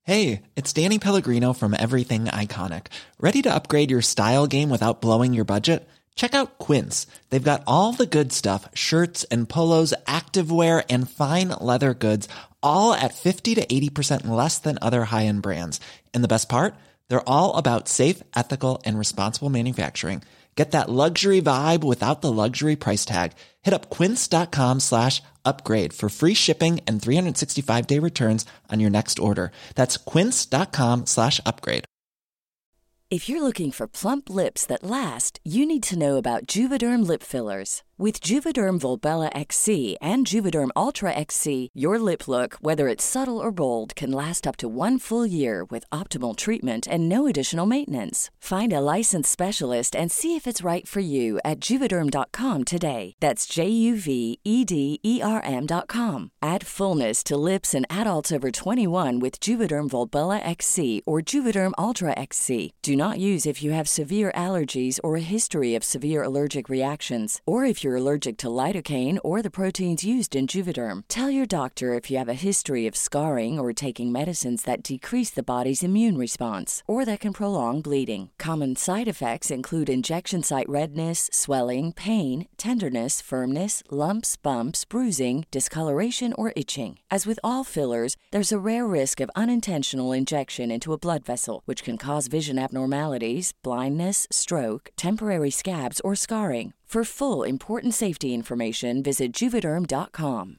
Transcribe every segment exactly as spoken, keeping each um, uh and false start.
Hey, it's Danny Pellegrino from Everything Iconic. Ready to upgrade your style game without blowing your budget? Check out Quince. They've got all the good stuff, shirts and polos, activewear, and fine leather goods, all at fifty to eighty percent less than other high-end brands. And the best part? They're all about safe, ethical, and responsible manufacturing. Get that luxury vibe without the luxury price tag. Hit up quince.com slash upgrade for free shipping and three sixty-five day returns on your next order. That's quince.com slash upgrade. If you're looking for plump lips that last, you need to know about Juvederm lip fillers. With Juvederm Volbella X C and Juvederm Ultra X C, your lip look, whether it's subtle or bold, can last up to one full year with optimal treatment and no additional maintenance. Find a licensed specialist and see if it's right for you at juvederm dot com today. That's J U V E D E R M dot com. Add fullness to lips in adults over twenty-one with Juvederm Volbella X C or Juvederm Ultra X C. Do not use if you have severe allergies or a history of severe allergic reactions, or if you're allergic to lidocaine or the proteins used in Juvederm. Tell your doctor if you have a history of scarring or taking medicines that decrease the body's immune response or that can prolong bleeding. Common side effects include injection site redness, swelling, pain, tenderness, firmness, lumps, bumps, bruising, discoloration, or itching. As with all fillers, there's a rare risk of unintentional injection into a blood vessel, which can cause vision abnormalities, blindness, stroke, temporary scabs, or scarring. For full important safety information, visit juvederm dot com.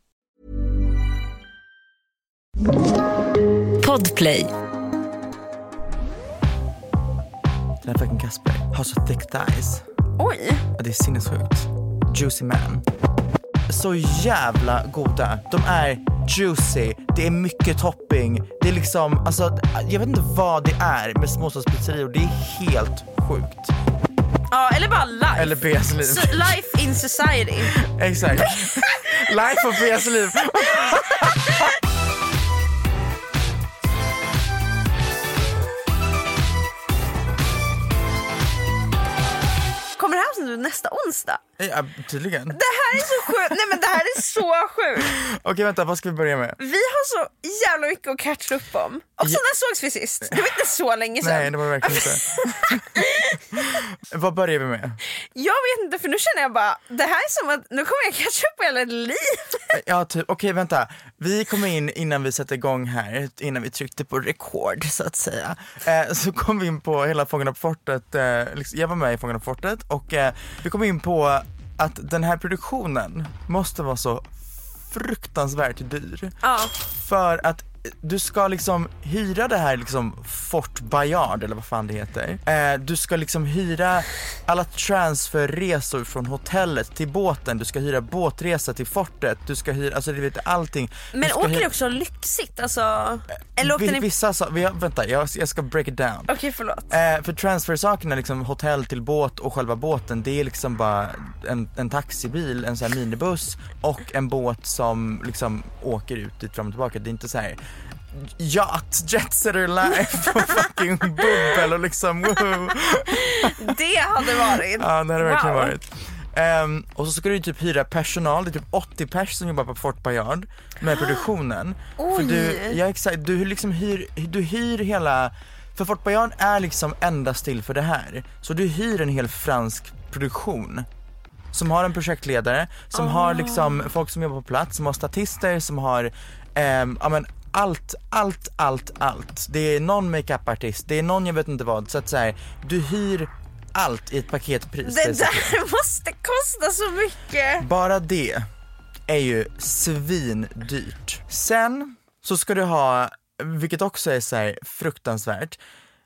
Podplay. Den här fucking Kasper har så thick thighs. Oj. Ja, det är sinnessjukt. Juicy man. Så jävla goda. De är juicy. Det är mycket topping. Det är liksom, alltså, jag vet inte vad det är med småstadspizzerior. Det är helt sjukt. Ja, eller bara life. Eller B S liv. So, life in society. Exakt. Life och B S liv. Kommer det här som nästa onsdag? Ja, tydligen. Det här är så sjukt. Nej, men det här är så sjukt. Okej, vänta, vad ska vi börja med? Vi har så jävla mycket att catcha upp om. Och så Ja. när sågs vi sist? Det var inte så länge sedan. Nej, det var verkligen inte. Vad börjar vi med? Jag vet inte, för nu känner jag bara, det här är som att nu kommer jag catcha upp på hela liv. Ja, typ. Okej, vänta. Vi kom in innan vi satte igång här, innan vi tryckte på rekord, så att säga. Eh, så kom vi in på hela Fångarna på fortet. Eh, liksom, jag var med i Fångarna på fortet och eh, vi kom in på att den här produktionen måste vara så fruktansvärt dyr. Ja. För att du ska liksom hyra det här liksom Fort Bayard eller vad fan det heter. Eh, du ska liksom hyra alla transferresor från hotellet till båten. Du ska hyra båtresa till fortet. Du ska hyra, alltså du vet allting. Men åker hyra... det också lyxigt? Alltså, eller åkte Vi, ni... Vissa sa, vi, vänta, jag, jag ska break it down. Okej, okay, förlåt. Eh, för transfersakerna, liksom hotell till båt och själva båten, det är liksom bara en, en taxibil, en sån här minibuss och en båt som liksom åker ut dit fram och tillbaka. Det är inte så här yacht, jet setter life och fucking bubbel och liksom woohoo. Det hade varit. Ja, det hade verkligen wow. varit. Um, och så ska du typ hyra personal. Det är typ åttio pers som jobbar på Fort Bayard med produktionen. Oj. För du, ja, exakt, du liksom hyr, du hyr hela. För Fort Bayard är liksom endast till för det här. Så du hyr en hel fransk produktion som har en projektledare, som oh. har liksom folk som jobbar på plats, som har statister, som har um, ja men allt, allt, allt, allt. Det är någon makeup-artist, det är någon jag vet inte vad. Så att säga, du hyr allt i ett paketpris. Det där måste kosta så mycket. Bara det är ju svindyrt. Sen så ska du ha, vilket också är så här fruktansvärt,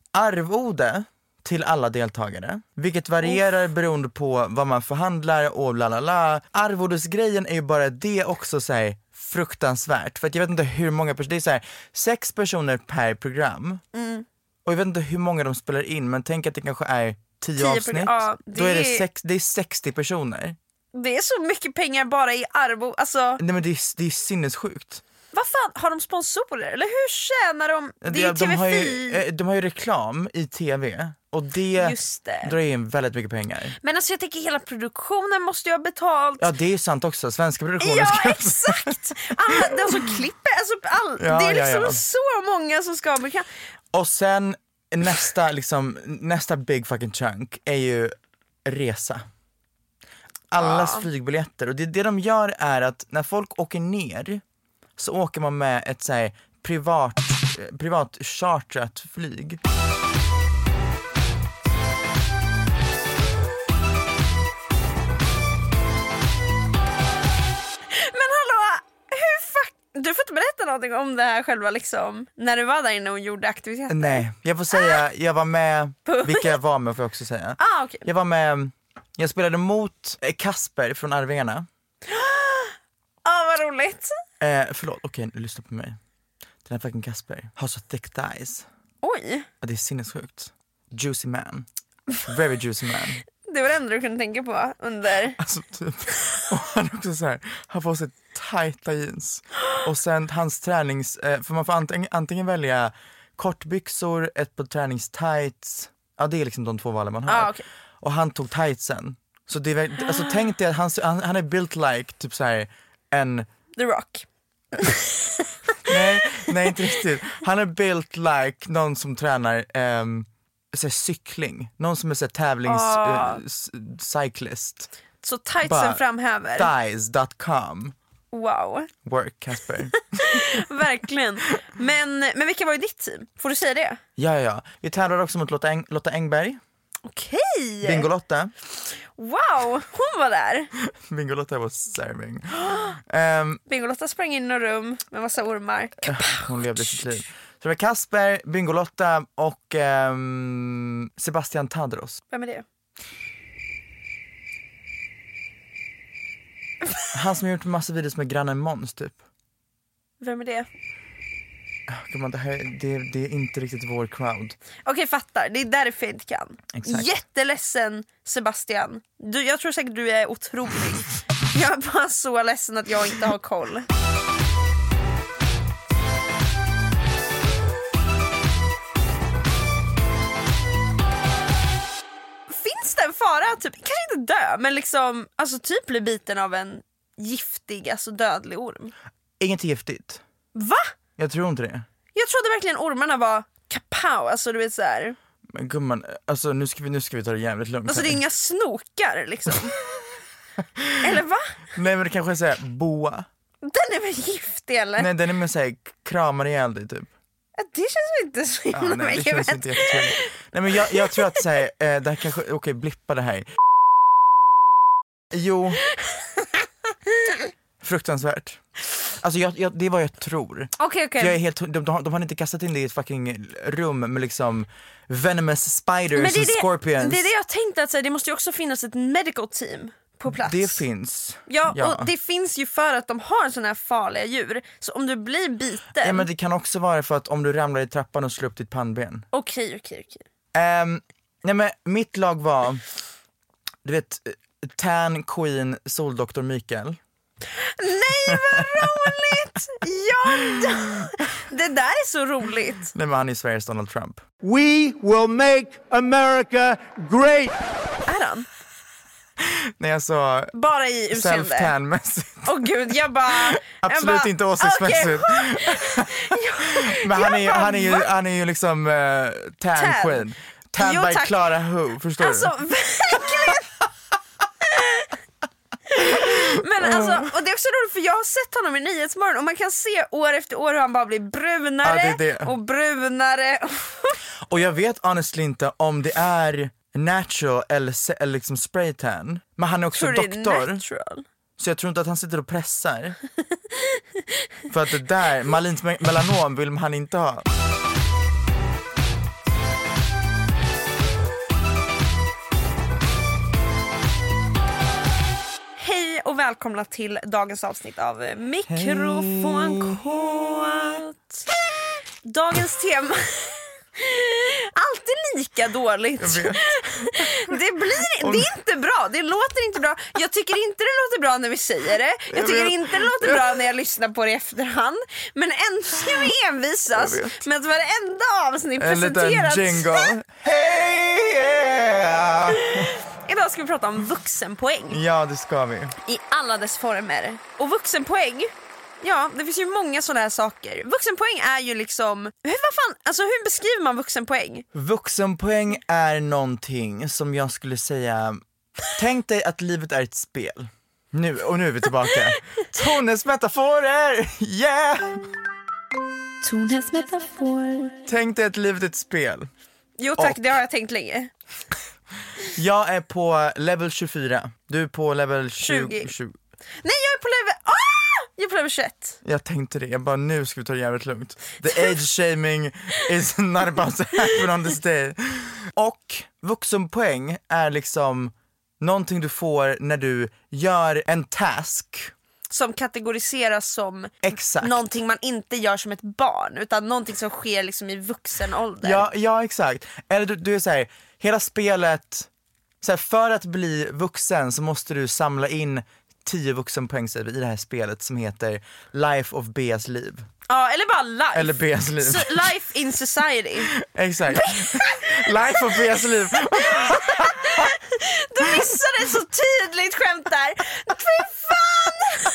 arvode till alla deltagare, vilket varierar oh. beroende på vad man förhandlar och lalala. Arvodesgrejen är ju bara det också så här fruktansvärt, för att jag vet inte hur många personer, det är så här sex personer per program. Mm. Och jag vet inte hur många de spelar in, men tänk att det kanske är tio, tio avsnitt. Ja, det då är det, sex, det är sextio personer. Det är så mycket pengar bara i arvo, alltså. Nej, men det är, det är sinnessjukt. Va? Vad fan, har de sponsorer? Eller hur tjänar de? Det är de, T V har fyra. ju, de har ju reklam i tv och det, Just det. drar in väldigt mycket pengar. Men alltså jag tänker hela produktionen måste ju ha betalt. Ja, det är sant också. Svenska produktioner Ja, ska... exakt! Alla, de som klipper, alltså all, Ja, det är liksom ja, ja. så många som ska bli. Och sen nästa, liksom, nästa big fucking chunk är ju resa. Allas Ja. flygbiljetter. Och det, det de gör är att när folk åker ner så åker man med ett så här, privat, eh, privat chartrat flyg. Men hallå, hur fuck... Du får inte berätta någonting om det här själva liksom, när du var där inne och gjorde aktiviteter. Nej, jag får säga, jag var med, vilka jag var med får jag också säga. Ah, okay. Jag var med, jag spelade mot eh, Kasper från Arvingarna. Ah, vad roligt. Eh, förlåt, okej, okay, lyssna på mig. Den här fucking Kasper har så thick thighs. Oj, Ja, det är sinnessjukt. Juicy man. Very juicy man. det var det enda du kunde tänka på under... Alltså typ. Och han är också så här, han får sig tajta jeans. Och sen hans tränings, eh, för man får antingen, antingen välja kortbyxor, ett par träningstights. Ja, det är liksom de två valen man har. Ah, okay. Och han tog tightsen. Så det är, alltså tänk dig att han, han, han är built like typ så här en... The Rock. Nej, nej inte riktigt. Han är built like någon som tränar um, så här, cykling. Någon som är så här, tävlings Ah. uh, s- cyclist. Så tightsen Bara framhäver. Thighs dot com. Wow, Work Kasper. verkligen. Men, men vilka var ju ditt team? Får du säga det? Ja, ja, ja. Vi tävlade också mot Lotta, Eng- Lotta Engberg. Okej. Bingolotta. Wow, hon var där. Bingolotta was serving. Um, Bingolotta sprang in i något rum med massa ormar. hon levde sitt liv. Så det var Kasper, Bingolotta och um, Sebastian Tadros. Vem är det? Han som har gjort massa videos med grannen Måns typ. Vem är det? Det, här, det, det är inte riktigt vår crowd. Okej, fattar. Det är därför jag inte kan. Exakt. Jätteledsen, Sebastian. Du, jag tror säkert du är otrolig. Jag är bara så ledsen att jag inte har koll. Finns det en fara, typ, kanske inte dö, men liksom, alltså typ bli biten av en giftig, alltså dödlig orm? Inget giftigt. Va? Jag tror inte det. Jag trodde verkligen ormarna var kapow, alltså du vet så här. Men gumman, alltså nu ska vi, nu ska vi ta det jävligt lugnt. Alltså det är inga snokar liksom. Eller va? Nej men det kanske är såhär boa. Den är väl giftig eller? Nej den är med såhär kramar ihjäl dig typ. Det känns inte så Ja, himla nej, det mycket känns bättre. inte jättetrevligt. Nej men jag, jag tror att såhär, eh, det här kanske, okej okay, blippa det här. Jo. Fruktansvärt. Alltså jag, jag, det är vad jag tror. Okej, okej. Jag är helt, de, de, har, de har inte kastat in det i ett fucking rum med liksom venomous spiders Men det är och det, scorpions. det är det jag tänkte att säga, det måste ju också finnas ett medical team på plats. Det finns. Ja, Ja. och det finns ju för att de har såna här farliga djur. Så om du blir biten... Ja, men det kan också vara för att om du ramlar i trappan och slår upp ditt pannben. Okej, okej, okej. Um, nej men mitt lag var, du vet, Tan Queen Soldoktor Mikael. Nej, vad roligt! Ja, det där är så roligt. Nej men han är Sveriges Donald Trump. We will make America great. Är han? Nej alltså, Bara i utseende? self-tan-mässigt. Åh gud, jag bara... Absolut jag bara, inte åsiktsmässigt. Okay. Men han är, ju, bara, han, är ju, va? han är ju liksom uh, Tan, Tan. Queen. Tan Jo, by tack. Clara Who, förstår Alltså, du? verkligen! Men alltså, och det är också roligt för jag har sett honom i Nyhetsmorgon och man kan se år efter år hur han bara blir brunare Ja, det är det. och brunare. Och jag vet honestly inte om det är natural eller, se- eller liksom spraytan. Men han är också Tror det är doktor. natural. Så jag tror inte att han sitter och pressar. För att det där, malins me- melanom vill han inte ha. Hej och välkomna till dagens avsnitt av Mikrofonkåt. Dagens tema... Alltid lika dåligt. Det blir det är inte bra. Det låter inte bra. Jag tycker inte det låter bra när vi säger det. Jag tycker inte det låter bra när jag lyssnar på det i efterhand. Men ändå ska vi envisas med att varenda avsnitt presenteras. En liten jingle. Hey yeah! Idag ska vi prata om vuxenpoäng. Ja, det ska vi. I alla dess former. Och vuxenpoäng, ja, det finns ju många sådana här saker. Vuxenpoäng är ju liksom, hur, vad fan, alltså hur beskriver man vuxenpoäng? Vuxenpoäng är någonting som jag skulle säga, tänk dig att livet är ett spel. Nu, och nu är vi tillbaka. Tones metaforer, yeah! Tones metafor. Tänk dig att livet är ett spel. Jo tack, och det har jag tänkt länge. Jag är på level tjugofyra. Du är på level tjugo. tjugo. Nej, jag är på level... Ah! Jag är på level tjugoett. Jag tänkte det, jag bara nu ska vi ta det jävligt lugnt. The age shaming is not about to happen on this day. Och vuxenpoäng är liksom någonting du får när du gör en task som kategoriseras som exakt. Någonting man inte gör som ett barn, utan någonting som sker liksom i vuxen ålder. Ja, ja exakt. Eller du, du är så här, hela spelet så här, för att bli vuxen så måste du samla in tio vuxenpoäng i det här spelet som heter Life of Beas liv. Ja, eller bara life. Eller Beas liv. So, life in society. Exakt. Life of Beas liv. Du missade ett så tydligt skämt där. Fy fan!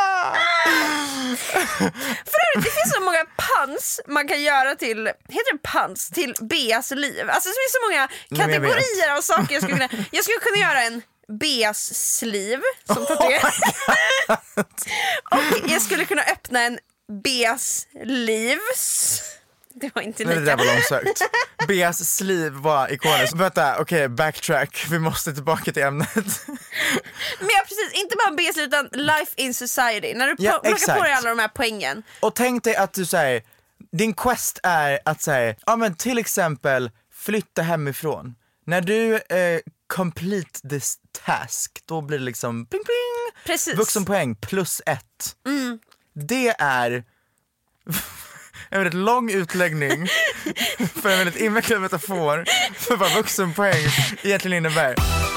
För övrigt, det finns så många puns man kan göra till, heter det puns, till Beas liv. Alltså det finns så många kategorier av saker jag skulle kunna. Jag skulle kunna göra en Beas sliv som tatuering. Och jag skulle kunna öppna en Beas livs. Det var inte lika. Nej, det där var långsökt. Beas sliv var ikoniskt. Vänta, okej, okay, backtrack. Vi måste tillbaka till ämnet. Men ja, precis, inte bara Beas liv utan life in society. När du ja, plockar på dig alla de här poängen. Och tänk dig att du säger, din quest är att säga, ja men till exempel flytta hemifrån. När du eh, complete this task, då blir det liksom pling pling. Precis. Vuxenpoäng plus ett. Mm. Det är en väldigt lång utläggning för en väldigt invecklad metafor för vad vuxenpoäng egentligen innebär.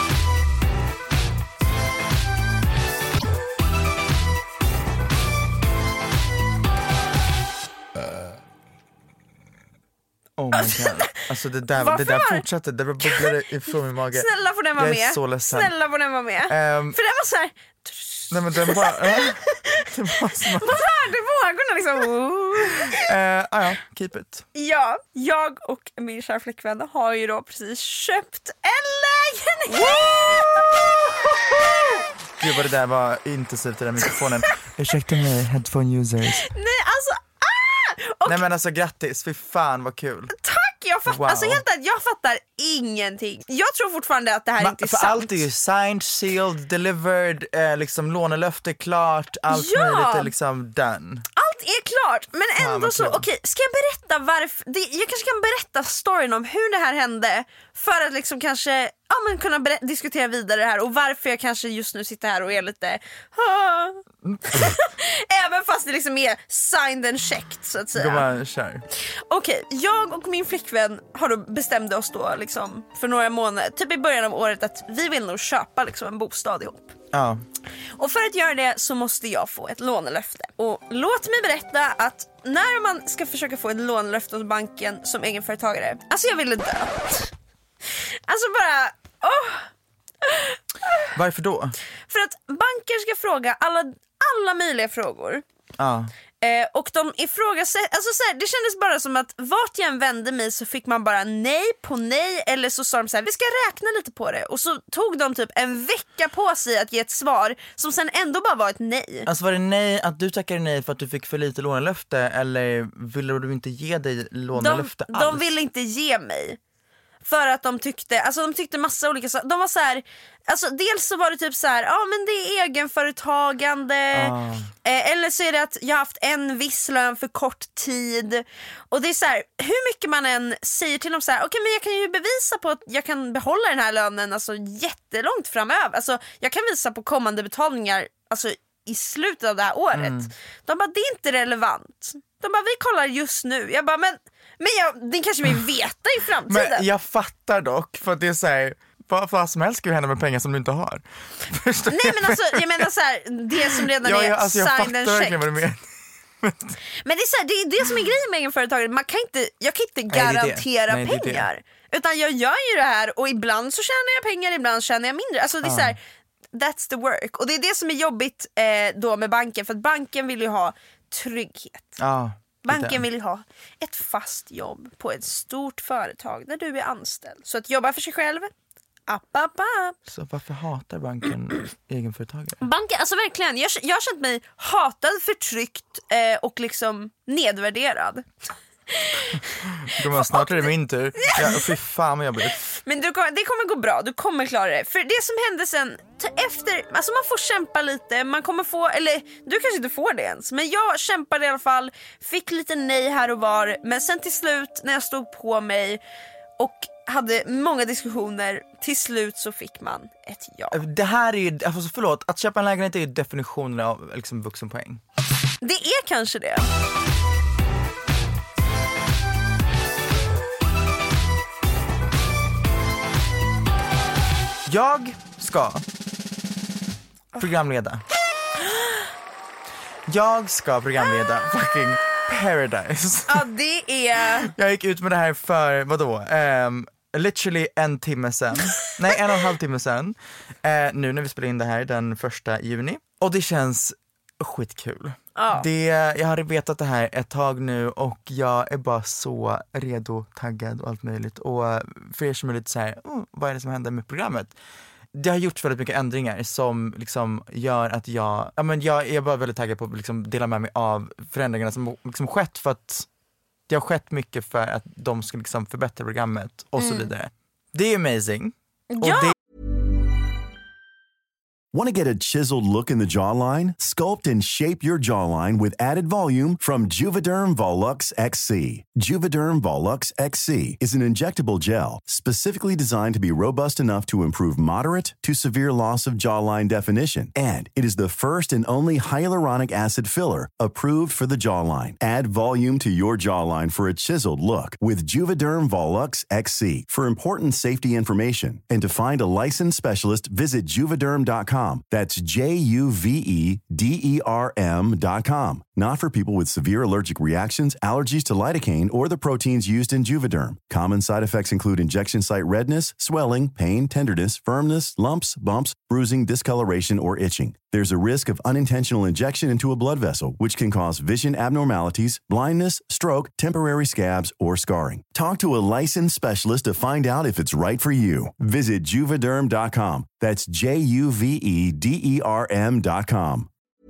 Oh my god. Alltså det där, det där fortsatte, det bubblade ifrån min mage. Snälla får den vara med. Jag är så ledsen. Snälla får den vara med. Um, För det var så här. Nej men den bara äh, det var som att... Vad hörde vågorna liksom? uh, ah, ja, keep it. Ja, jag och min kära flickvän har ju då precis köpt en lägenhet. Gud vad det där var intensivt i den mikrofonen. Ursäkta mig, headphone users. Nej alltså, ah! Och nej men alltså grattis, fy fan vad kul. tack, jag fattar, wow. alltså helt ärligt, jag fattar ingenting. Jag tror fortfarande att det här Ma, inte är för sant. allt är ju signed, sealed, delivered, eh, liksom lånelöfte klart, allt ja. möjligt är liksom done. Allt är klart, men ändå fan, så, okej, okay, ska jag berätta varför, det, jag kanske kan berätta storyn om hur det här hände för att liksom kanske, ja men kunna ber- diskutera vidare det här och varför jag kanske just nu sitter här och är lite även fast det liksom är signed and checked så att säga. Bara, kör. Okej, okay, jag och min flickvän har då bestämde oss då liksom för några månader, typ i början av året, att vi vill nog köpa liksom en bostad ihop. Ja. Och för att göra det så måste jag få ett lånelöfte. Och låt mig berätta att när man ska försöka få ett lånelöfte hos banken som egenföretagare, alltså jag ville dö. Alltså bara, åh. Varför då? För att banker ska fråga alla, alla möjliga frågor. Ja. Eh, och de ifrågasätter, alltså så här, det kändes bara som att vart jag än vände mig så fick man bara nej på nej, eller så sa de så här, vi ska räkna lite på det. Och så tog de typ en vecka på sig att ge ett svar som sen ändå bara var ett nej. Alltså var det nej att du tackade nej för att du fick för lite lånelöfte, eller ville du inte ge dig lånelöfte de, alls? De ville inte ge mig. För att de tyckte, alltså de tyckte massa olika saker. De var så här, alltså dels så var det typ så här, ja men det är egenföretagande. Ah. Eh, eller så är det att jag har haft en viss lön för kort tid. Och det är så här, hur mycket man än säger till dem så här, okej okay, men jag kan ju bevisa på att jag kan behålla den här lönen alltså jättelångt framöver. Alltså jag kan visa på kommande betalningar alltså i slutet av det här året. Mm. De bara, det är inte relevant. De bara, vi kollar just nu. Jag bara, men, men jag, det kanske vi veta i framtiden. Men jag fattar dock, för det är så här, vad, vad som helst ska ju hända med pengar som du inte har. Nej men alltså, jag menar så här, det som redan ja, är jag, alltså, jag signed and fattar verkligen vad du menar. Men det är, så här, det är det som är grejen med egenföretagare. Man kan inte, jag kan inte Nej, det är det. garantera Nej, det är det. pengar. Utan jag gör ju det här och ibland så tjänar jag pengar, ibland tjänar jag mindre. Alltså det är Ja. så här, that's the work. Och det är det som är jobbigt eh, då med banken. För att banken vill ju ha trygghet. Ja, Banken vill ju ha ett fast jobb på ett stort företag där du är anställd. Så att jobba för sig själv, app, app, app. Så varför hatar banken egenföretagare? Banken, alltså verkligen, jag, jag har känt mig hatad, förtryckt eh, och liksom nedvärderad. Men snart är det min tur. Ja, fy fan vad jobbigt. Men du, det kommer gå bra, du kommer klara det. För det som hände sen t- efter, alltså man får kämpa lite. Man kommer få, eller du kanske inte får det ens, men jag kämpade i alla fall. Fick lite nej här och var. Men sen till slut när jag stod på mig och hade många diskussioner, till slut så fick man ett ja. Det här är ju, alltså förlåt, att köpa en lägenhet är ju definitionen av liksom vuxenpoäng. Det är kanske det. Jag ska programleda. Jag ska programleda fucking Paradise. Ja, det är... Jag gick ut med det här för, vadå? Um, literally en timme sen. Nej, en och en halv timme sen. Uh, nu när vi spelar in det här den första juni. Och det känns skitkul. Ja. Det, jag har vetat det här ett tag nu och jag är bara så redo, taggad och allt möjligt. Och för er som är lite så här, oh, vad är det som händer med programmet? Det har gjorts väldigt mycket ändringar som liksom gör att jag, ja men jag är bara väldigt taggad på att liksom dela med mig av förändringarna som liksom skett, för att det har skett mycket för att de ska liksom förbättra programmet och så vidare. Det är amazing. Och Ja! det Want to get a chiseled look in the jawline? Sculpt and shape your jawline with added volume from Juvederm Volux X C. Juvederm Volux X C is an injectable gel specifically designed to be robust enough to improve moderate to severe loss of jawline definition. And it is the first and only hyaluronic acid filler approved for the jawline. Add volume to your jawline for a chiseled look with Juvederm Volux X C. For important safety information and to find a licensed specialist, visit juvederm dot com. That's J U V E D E R M dot com. Not for people with severe allergic reactions, allergies to lidocaine, or the proteins used in Juvederm. Common side effects include injection site redness, swelling, pain, tenderness, firmness, lumps, bumps, bruising, discoloration, or itching. There's a risk of unintentional injection into a blood vessel, which can cause vision abnormalities, blindness, stroke, temporary scabs, or scarring. Talk to a licensed specialist to find out if it's right for you. Visit Juvederm dot com. That's J U V E D E R M dot com.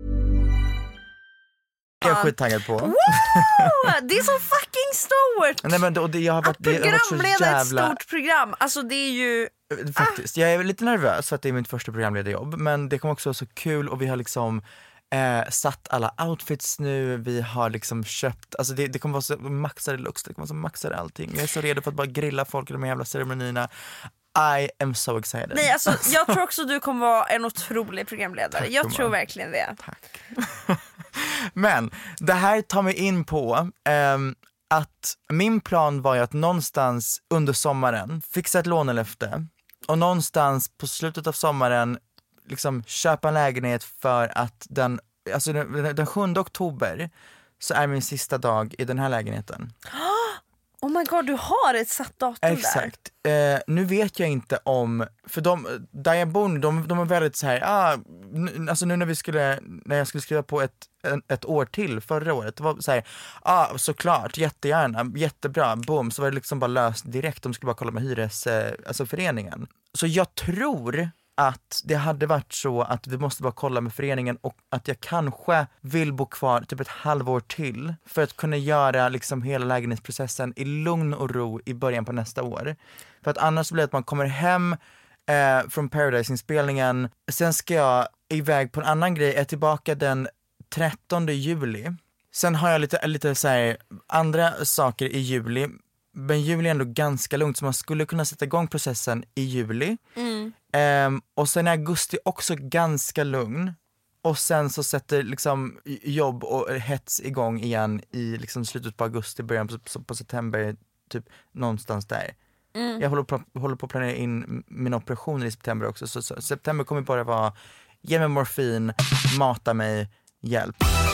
jag är skittaggad på. Wow! Det är så fucking stort! Nej, men då, det, jag har varit, Att det har varit så programleda jävla... ett stort program, alltså det är ju... Faktiskt, jag är lite nervös för att det är mitt första programledarjobb, men det kommer också vara så kul och vi har liksom eh, satt alla outfits nu, vi har liksom köpt, alltså det, det kommer vara så maxade looks, det kommer vara så maxade allting. Jag är så redo för att bara grilla folk i de här jävla ceremonierna. I am so excited. Nej, alltså, jag tror också du kommer vara en otrolig programledare. Tack, jag gumman. tror verkligen det. Tack. Men det här tar mig in på ehm, att min plan var ju att någonstans under sommaren fixa ett lånelöfte och någonstans på slutet av sommaren liksom köpa en lägenhet, för att den, alltså den, den sjunde oktober så är min sista dag i den här lägenheten. Oh my god, du har ett satt datum där. Exakt. Eh, nu vet jag inte om, för de, där jag bor, de, de är väldigt så här, ah, n- alltså nu när vi skulle, när jag skulle skriva på ett, en, ett år till förra året, det var så här, ah, såklart, jättegärna, jättebra, boom, så var det liksom bara löst direkt, de skulle bara kolla med hyres, eh, alltså föreningen. Så jag tror att det hade varit så att vi måste bara kolla med föreningen och att jag kanske vill bo kvar typ ett halvår till för att kunna göra liksom hela lägenhetsprocessen i lugn och ro i början på nästa år. För att annars blir det att man kommer hem eh, från Paradise-inspelningen, sen ska jag iväg på en annan grej, är tillbaka den trettonde juli. Sen har jag lite, lite så här andra saker i juli. Men juli är ändå ganska lugnt, så man skulle kunna sätta igång processen i juli. Mm. Um, och sen är augusti också ganska lugn. och sen så sätter liksom jobb och hets igång igen i liksom slutet på augusti, början på, på september, typ någonstans där. Mm. Jag håller på, håller på att planera in mina operationer i september också, så, så september kommer bara vara ge mig morfin, mata mig, hjälp.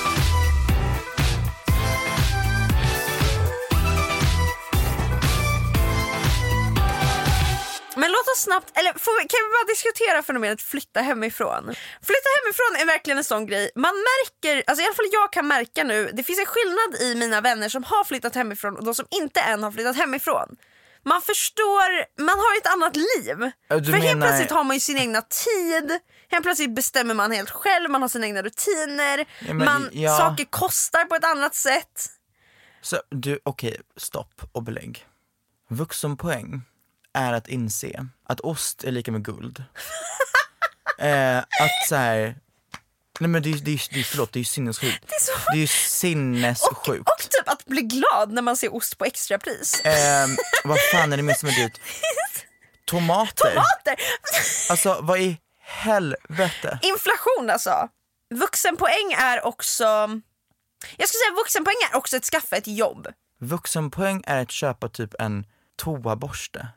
Men låt oss snabbt, eller får vi, kan vi bara diskutera fenomenet flytta hemifrån? Flytta hemifrån är verkligen en sån grej. Man märker, alltså i alla fall jag kan märka nu, det finns en skillnad i mina vänner som har flyttat hemifrån och de som inte än har flyttat hemifrån. Man förstår, man har ett annat liv. Du För menar... helt plötsligt har man ju sin egna tid. Helt plötsligt bestämmer man helt själv, man har sina egna rutiner. Ja, men, man, ja. Saker kostar på ett annat sätt. Så du, okej, okay, stopp och belägg. Vuxenpoäng är att inse att ost är lika med guld. eh, att så här, nej men det är ju det är, det är, förlåt, det är ju sinnessjukt. Det är, så... det är ju sinnessjukt. Och, och typ att bli glad när man ser ost på extrapris. Eh, vad fan är det med som är dyrt? Tomater. Tomater! Alltså vad i helvete? Inflation alltså. Vuxenpoäng är också, jag ska säga vuxenpoäng är också att skaffa ett jobb. Vuxenpoäng är att köpa typ en toaborste.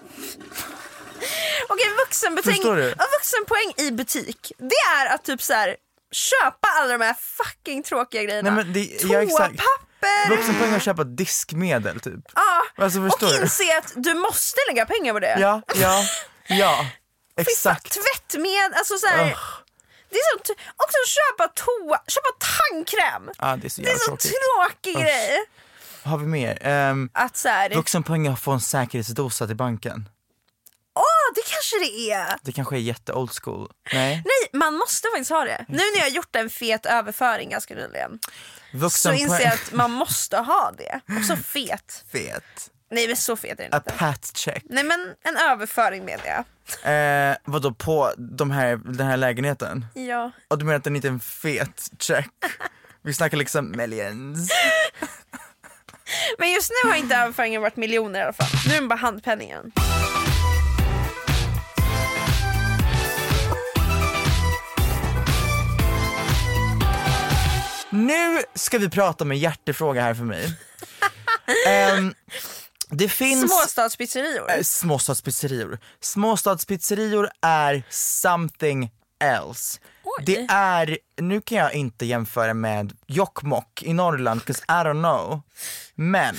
Okej, vuxenpoäng, vuxenpoäng i butik. Det är att typ så här köpa alla de här fucking tråkiga grejerna. Nej, men det, Toapapper. Vuxenpoäng är att köpa diskmedel typ. Ja, alltså, och inse att du måste lägga pengar på det. Ja, ja, ja. Exakt. Tvättmedel, alltså så här, oh. Det är så t- också att köpa toa, köpa tandkräm. Ja, det är så, det är så tråkigt. tråkig oh. grej. Har vi mer? Um, att så här, vuxenpoäng får en säkerhetsdosa till banken. Åh, oh, det kanske det är. Det kanske är jätte old school. Nej. Nej, man måste faktiskt ha det. Nu när jag har gjort en fet överföring ganska nyligen, så inser jag att man måste ha det. Och så fet. Fet. Nej, men så fet är det inte. A pat check. Nej, men en överföring med det. Eh, vadå, på de här, den här lägenheten? Ja. Och du menar att det inte är en fet check? Vi snackar liksom millions. Men just nu har inte överföringen varit miljoner i alla fall. Nu är den bara handpenningen. Nu ska vi prata om en hjärtefråga här för mig. um, det finns Småstadspizzerior. äh, Småstadspizzerior Småstadspizzerior är something else. Oj. Det är, nu kan jag inte jämföra med Jokkmokk i Norrland, 'cause I don't know. Men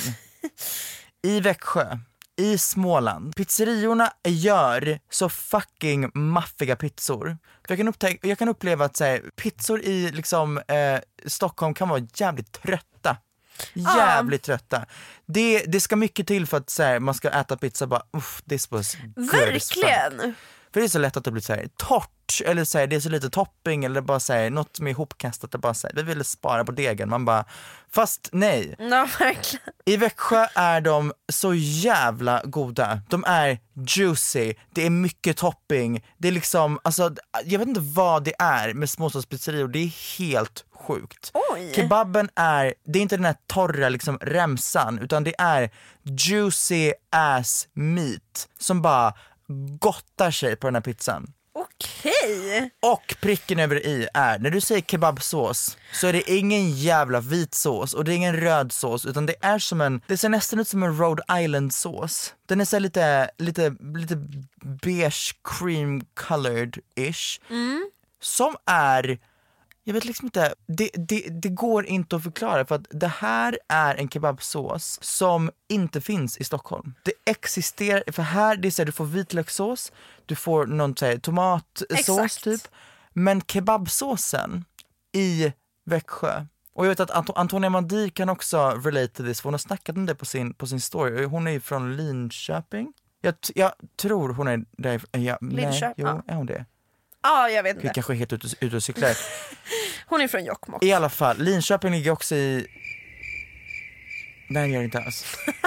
i Växjö, i Småland, pizzeriorna gör så fucking maffiga pizzor. Jag kan, upptäcka, jag kan uppleva att så här, pizzor i liksom, eh, Stockholm kan vara jävligt trötta. Jävligt ah. trötta. Det, det ska mycket till för att så här, man ska äta pizza bara, uff, this was good. Verkligen. För det är så lätt att det blir så här torrt, eller så här, det är så lite topping, eller bara så här, något som är ihopkastat, och bara så här, vi ville spara på degen. Man bara, fast nej. No, verkligen. I Växjö är de så jävla goda. De är juicy, det är mycket topping. Det är liksom, alltså, jag vet inte vad det är med småstadspizzerior, det är helt sjukt. Oj. Kebaben är, det är inte den här torra liksom remsan, utan det är juicy ass meat som bara gottar sig på den här pizzan. Okej. Och pricken över i är, när du säger kebabsås så är det ingen jävla vit sås och det är ingen röd sås, utan det är som en, det ser nästan ut som en Rhode Island sås. Den är så lite, lite, lite beige cream colored ish. Mm. Som är, jag vet liksom inte, det, det, det går inte att förklara, för att det här är en kebabsås som inte finns i Stockholm. Det existerar, för här det är så här, du får vitlökssås, du får någon så här, tomatsås Exakt. typ. Men kebabsåsen i Växjö, och jag vet att Ant- Antonia Mandir kan också relate to this, för hon har snackat om det på sin, på sin story. Hon är ju från Linköping. Jag, jag tror hon är där. Ja, Linköping? Nej, jo, är hon det? Ja, ah, jag vet inte. Vi kanske är helt ute, ute och cyklar. Hon är från Jokkmokk. I alla fall, Linköping ligger också i... Nej, jag gör inte alls.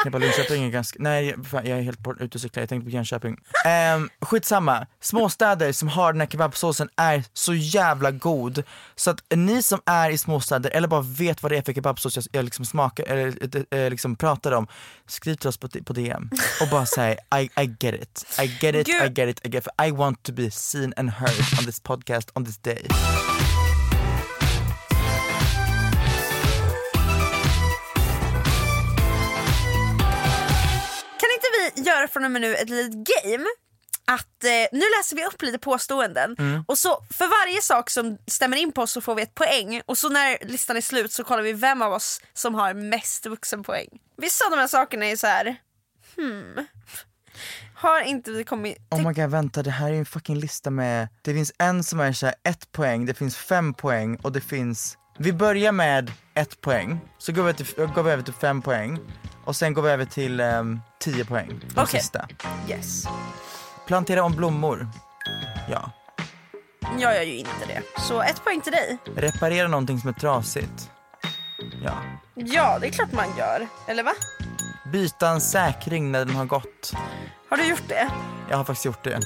Jag bara, Linköping är ganska... Nej, fan, jag är helt bort, ute och cyklar. Jag tänkte på Jönköping. Um, skitsamma. Småstäder som har den här kebabsåsen är så jävla god. Så att ni som är i småstäder eller bara vet vad det är för kebabsås jag, jag liksom smakar eller äh, liksom pratar om, skriv till oss på, på D M och bara säg I, I get it. I get it, Gud. I get it, I get it. I want to be seen and heard on this podcast on this day. Göra från och med nu ett litet game att eh, nu läser vi upp lite påståenden mm. och så för varje sak som stämmer in på oss så får vi ett poäng och så när listan är slut så kollar vi vem av oss som har mest vuxenpoäng. Vissa av de här sakerna är så här. Hmm. Har inte vi kommit... Oh my god, vänta, det här är en fucking lista med... Det finns en som är så här ett poäng, det finns fem poäng och det finns... Vi börjar med ett poäng, så går vi, till, går vi över till fem poäng och sen går vi över till um, tio poäng. De okay. sista. Yes. Plantera om blommor. Ja. Jag gör ju inte det. Så ett poäng till dig. Reparera någonting som är trasigt. Ja. Ja, det är klart man gör. Eller va? Byta en säkring när den har gått. Har du gjort det? Jag har faktiskt gjort det.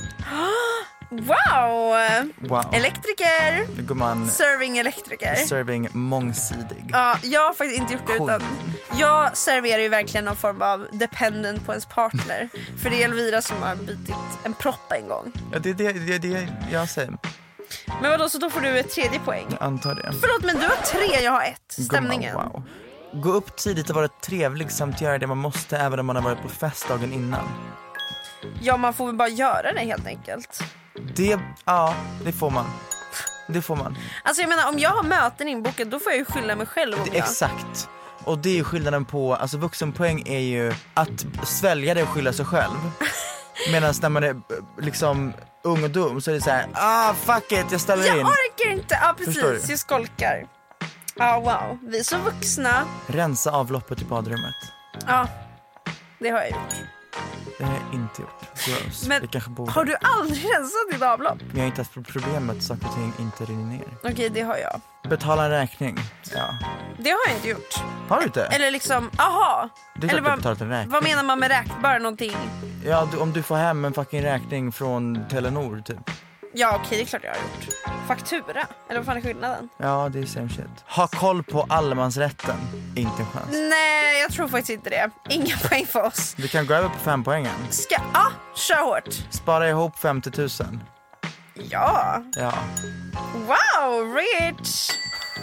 Wow! Wow. Elektriker. Man serving elektriker. Serving mångsidig. Ja, jag har faktiskt inte gjort det utan jag serverar ju verkligen någon form av dependent på ens partner. För det är Elvira som har bytt en propp en gång. Ja, det är det, det, det jag säger. Men vadå, så då får du ett tredje poäng? Jag antar det. Förlåt, men du har tre, jag har ett. Stämningen. Wow. Gå upp tidigt och vara trevlig samt göra det man måste även om man har varit på festdagen innan. Ja, man får väl bara göra det helt enkelt. Det, ja, det får man. Det får man. Alltså jag menar, om jag har möten inbokat, då får jag ju skylla mig själv om det, jag... Exakt. Och det är ju skillnaden på, alltså vuxenpoäng är ju att svälja det och skylla sig själv. Medan när man är liksom ung och dum så är det så här: ah fuck it, jag ställer jag in. Jag orkar inte, ja precis, jag skolkar. Ja oh, wow, vi är så vuxna. Rensa avloppet i badrummet. Ja, det har jag gjort. Det har jag inte gjort. Gross. Men har du aldrig rensat ditt avlopp? Men jag har inte haft problem med att saker och ting inte rinner ner. Okej, okay, det har jag. Betala en räkning. Ja. Det har jag inte gjort. Har du inte? Eller liksom, aha. Det är Eller vad, betalat en räkning. Vad menar man med räkning? Bara någonting? Ja, du, om du får hem en fucking räkning från Telenor typ. Ja, okej, okay, det är klart jag har gjort. Faktura? Eller vad fan är skillnaden? Ja, det är same shit. Ha koll på allemansrätten. Inte en chans. Nej, jag tror faktiskt inte det. Inga poäng för oss. Vi kan gå över på fem poängen. Ska, ja, ah, kör hårt. Spara ihop femtio tusen. Ja. Ja. Wow, rich.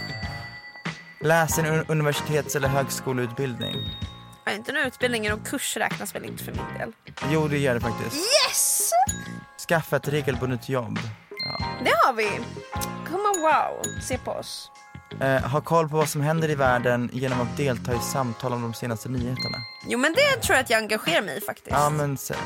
Läs en universitets- eller högskoleutbildning. Ja, inte en utbildning, och kurs räknas väl inte för min del. Jo, det gör det faktiskt. Yes! Skaffa ett regelbundet jobb. Ja. Det har vi. Kom on, wow. Se på oss. Eh, ha koll på vad som händer i världen genom att delta i samtal om de senaste nyheterna. Jo, men det tror jag att jag engagerar mig i faktiskt. Ja, men sen.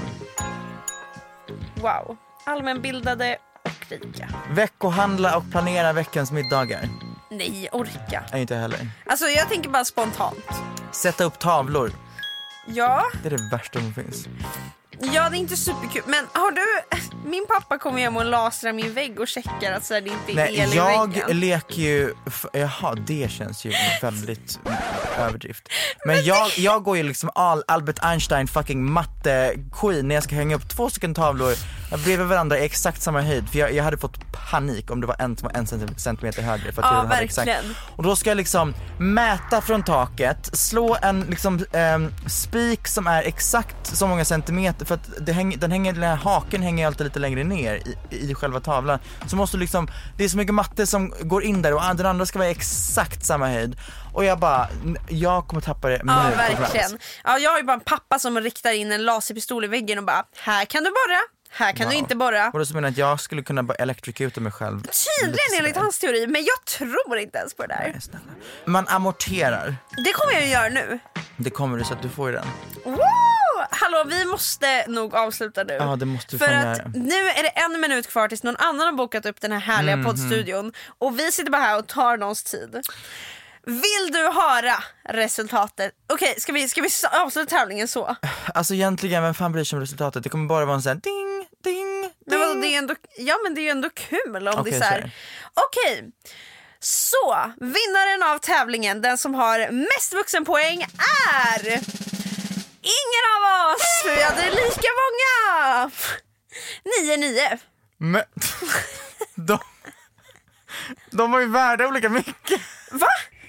Wow. Allmänbildade och rika. Veckohandla och planera veckans middagar. Nej, orka. Nej, inte heller. Alltså, jag tänker bara spontant. Sätta upp tavlor. Ja. Det är det värsta som finns. Ja, det är inte superkul. Men har du... Min pappa kommer hem och lasrar min vägg och checkar att så här, det inte är Nej, el i jag väggen. Jag leker ju... Jaha, det känns ju väldigt överdrift. Men, Men jag, det... jag går ju liksom all Albert Einstein fucking matte-queen när jag ska hänga upp två stycken tavlor bredvid varandra i exakt samma höjd. För jag, jag hade fått panik om det var en som var en centimeter högre. För att ja, jag verkligen. Exakt. Och då ska jag liksom mäta från taket, slå en liksom um, spik som är exakt så många centimeter. För att det häng, den, hänger, den här haken hänger alltid lite längre ner i, i själva tavlan. Så måste liksom, det är så mycket matte som går in där och den andra ska vara exakt samma höjd. Och jag bara, jag kommer tappa det. Ja, verkligen. Ja, jag har ju bara en pappa som riktar in en laserpistol i väggen och bara, här kan du borra. Här kan wow. du inte borra. Och då så menar att jag skulle kunna bara electrocuta mig själv. Tydligen enligt hans teori, men jag tror inte ens på det där. Nej, man amorterar. Det kommer jag att göra nu. Det kommer du, så att du får ju den. Wow! Hallå, vi måste nog avsluta nu. Ja, det måste du. För att göra. Nu är det en minut kvar tills någon annan har bokat upp den här härliga mm, poddstudion. Och vi sitter bara här och tar någons tid. Vill du höra resultatet? Okej, okay, ska vi, ska vi avsluta tävlingen så? Alltså egentligen, vem fan bryr sig om resultatet? Det kommer bara vara en sån här ding, ding, ding. Men vadå, det är ändå, ja, men det är ju ändå kul om okay, det är så här. Okej, okay. Så vinnaren av tävlingen, den som har mest vuxenpoäng, är Ingen av oss! Vi hade lika många! Nio, nio. Men de, de var ju värda olika mycket. Va?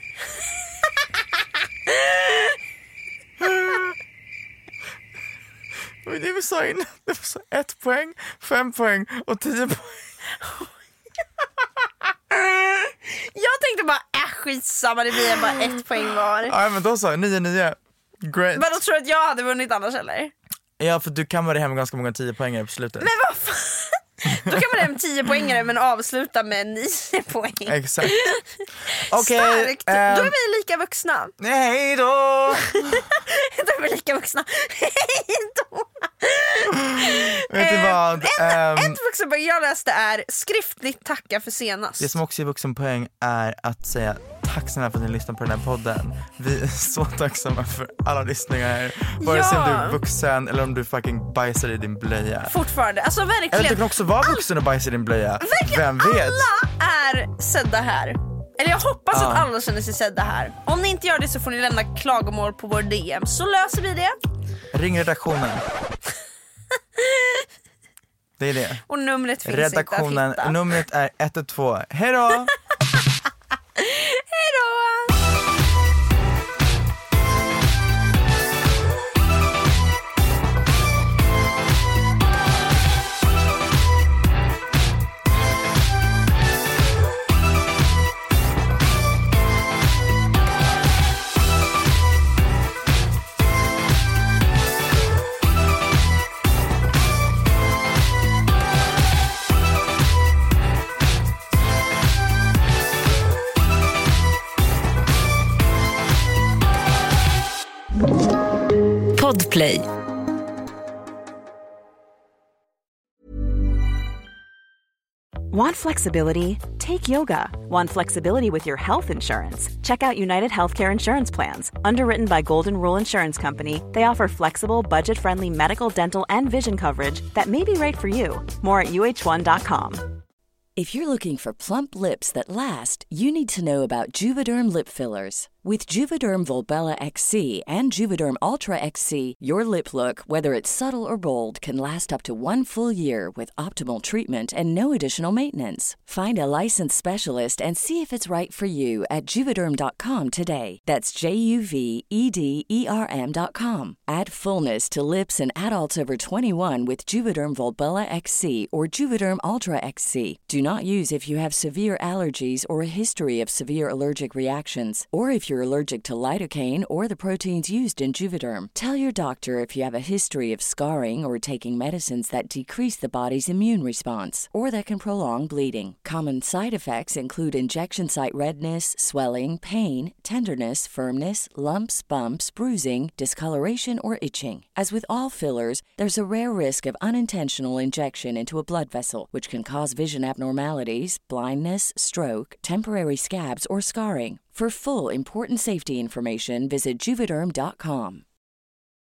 Det var så in, det var så ett poäng, fem poäng och tio poäng. Jag tänkte bara, äh skitsamma, det blir bara ett poäng var. Ja men då så, nio nio. Great. Men då tror du att jag hade vunnit annars eller? Ja för du kammade hem ganska många tio poängare på slutet. Men vad fan? Då kan man hem tio poängare men avsluta med nio poäng. Exakt. Okej. Starkt. Um, då är vi lika vuxna. Nej då. Då är vi lika vuxna. Hej då. Vet du vad? En, Um, ett vuxenpoäng jag läste är skriftligt tacka för senast. det som också är vuxenpoäng är att säga tack snälla för att ni lyssnar på den här podden. Vi är så tacksamma för alla lyssningar. Vare sig Ja. om du är vuxen eller om du fucking bajsar i din blöja. Fortfarande, alltså verkligen. Eller du kan också vara vuxen och bajsa i din blöja. Verkligen, Vem vet? alla är sedda här. Eller jag hoppas Ja. att alla känner sig sedda här. Om ni inte gör det så får ni lämna klagomål på vår D M. Så löser vi det. Ring redaktionen. Det är det. Och numret finns Redaktionen, inte att hitta. numret är ett ett två. Hej då! Hej då! Podplay. Want flexibility? Take yoga. Want flexibility with your health insurance? Check out United Healthcare Insurance Plans. Underwritten by Golden Rule Insurance Company, they offer flexible, budget-friendly medical, dental, and vision coverage that may be right for you. More at U H one dot com. If you're looking for plump lips that last, you need to know about Juvederm lip fillers. With Juvederm Volbella X C and Juvederm Ultra X C, your lip look, whether it's subtle or bold, can last up to one full year with optimal treatment and no additional maintenance. Find a licensed specialist and see if it's right for you at juvederm dot com today. That's J U V E D E R M dot com. Add fullness to lips in adults over twenty-one with Juvederm Volbella X C or Juvederm Ultra X C. Do not use if you have severe allergies or a history of severe allergic reactions, or if you're allergic to lidocaine or the proteins used in Juvederm. Tell your doctor if you have a history of scarring or taking medicines that decrease the body's immune response or that can prolong bleeding. Common side effects include injection site redness, swelling, pain, tenderness, firmness, lumps, bumps, bruising, discoloration, or itching. As with all fillers, there's a rare risk of unintentional injection into a blood vessel, which can cause vision abnormalities, blindness, stroke, temporary scabs, or scarring. For full important safety information, visit juvederm dot com.